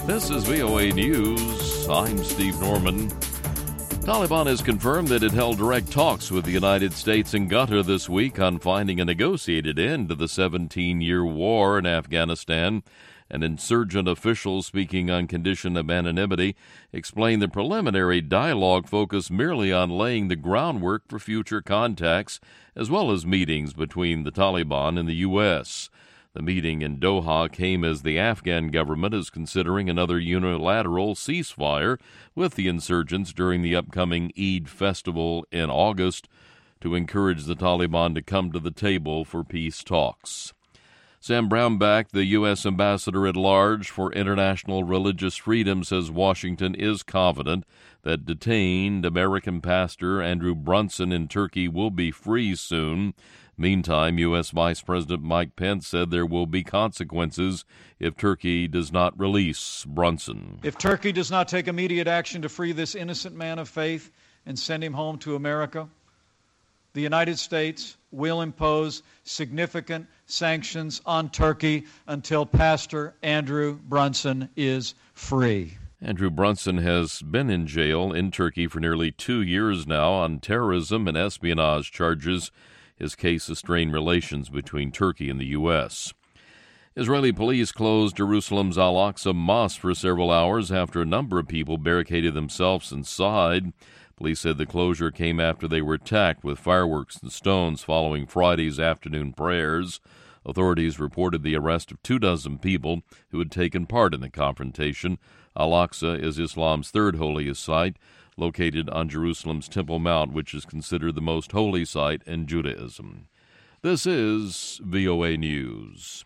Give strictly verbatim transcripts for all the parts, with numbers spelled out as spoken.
This is V O A News. I'm Steve Norman. Taliban has confirmed that it held direct talks with the United States and Qatar this week on finding a negotiated end to the seventeen-year war in Afghanistan. An insurgent official speaking on condition of anonymity explained the preliminary dialogue focused merely on laying the groundwork for future contacts, as well as meetings between the Taliban and the U S The meeting in Doha came as the Afghan government is considering another unilateral ceasefire with the insurgents during the upcoming Eid festival in August to encourage the Taliban to come to the table for peace talks. Sam Brownback, the U S ambassador at large for international religious freedom, says Washington is confident that detained American pastor Andrew Brunson in Turkey will be free soon. Meantime, U S Vice President Mike Pence said there will be consequences if Turkey does not release Brunson. If Turkey does not take immediate action to free this innocent man of faith and send him home to America, the United States will impose significant sanctions on Turkey until Pastor Andrew Brunson is free. Andrew Brunson has been in jail in Turkey for nearly two years now on terrorism and espionage charges. His case has strained relations between Turkey and the U S Israeli police closed Jerusalem's Al-Aqsa Mosque for several hours after a number of people barricaded themselves inside. Police said the closure came after they were attacked with fireworks and stones following Friday's afternoon prayers. Authorities reported the arrest of two dozen people who had taken part in the confrontation. Al-Aqsa is Islam's third holiest site, located on Jerusalem's Temple Mount, which is considered the most holy site in Judaism. This is V O A News.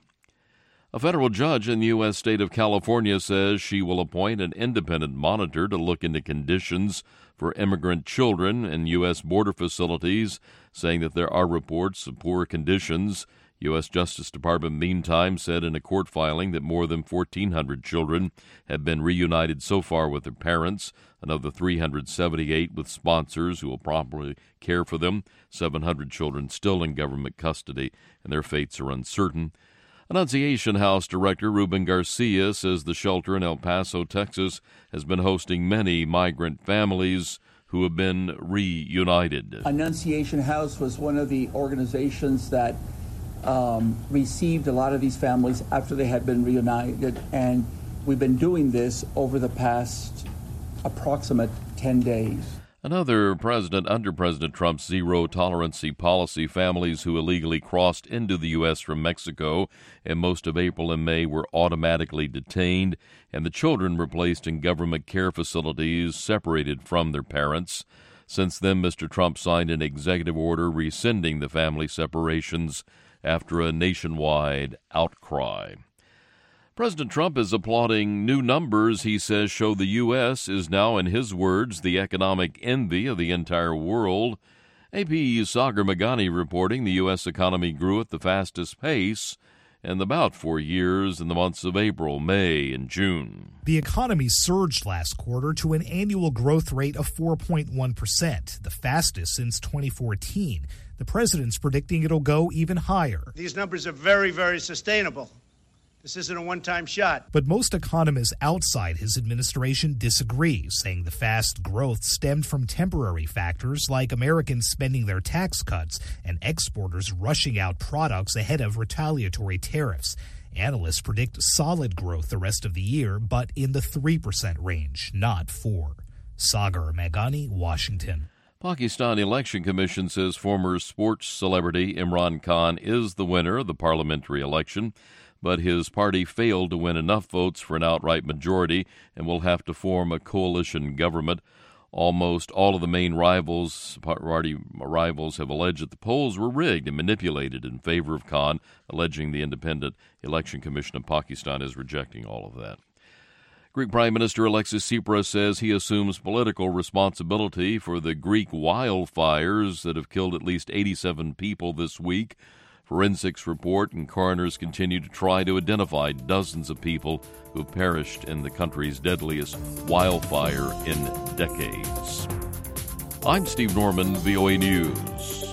A federal judge in the U S state of California says she will appoint an independent monitor to look into conditions for immigrant children in U S border facilities, saying that there are reports of poor conditions. U S Justice Department, meantime, said in a court filing that more than fourteen hundred children have been reunited so far with their parents, another three hundred seventy-eight with sponsors who will properly care for them, seven hundred children still in government custody, and their fates are uncertain. Annunciation House Director Ruben Garcia says the shelter in El Paso, Texas, has been hosting many migrant families who have been reunited. Annunciation House was one of the organizations that um, received a lot of these families after they had been reunited, and we've been doing this over the past approximate ten days. Another president under President Trump's zero-tolerance policy, families who illegally crossed into the U S from Mexico in most of April and May were automatically detained, and the children were placed in government care facilities separated from their parents. Since then, Mister Trump signed an executive order rescinding the family separations after a nationwide outcry. President Trump is applauding new numbers he says show the U S is now, in his words, the economic envy of the entire world. A P's Sagar Meghani reporting the U S economy grew at the fastest pace in about four years in the months of April, May, and June. The economy surged last quarter to an annual growth rate of four point one percent, the fastest since twenty fourteen. The president's predicting it'll go even higher. These numbers are very, very sustainable. This isn't a one-time shot. But most economists outside his administration disagree, saying the fast growth stemmed from temporary factors like Americans spending their tax cuts and exporters rushing out products ahead of retaliatory tariffs. Analysts predict solid growth the rest of the year, but in the three percent range, not four. Sagar Meghani, Washington. Pakistan Election Commission says former sports celebrity Imran Khan is the winner of the parliamentary election, but his party failed to win enough votes for an outright majority and will have to form a coalition government. Almost all of the main rivals, party rivals have alleged that the polls were rigged and manipulated in favor of Khan, alleging the Independent Election Commission of Pakistan is rejecting all of that. Greek Prime Minister Alexis Tsipras says he assumes political responsibility for the Greek wildfires that have killed at least eighty-seven people this week. Forensics report and coroners continue to try to identify dozens of people who have perished in the country's deadliest wildfire in decades. I'm Steve Norman, V O A News.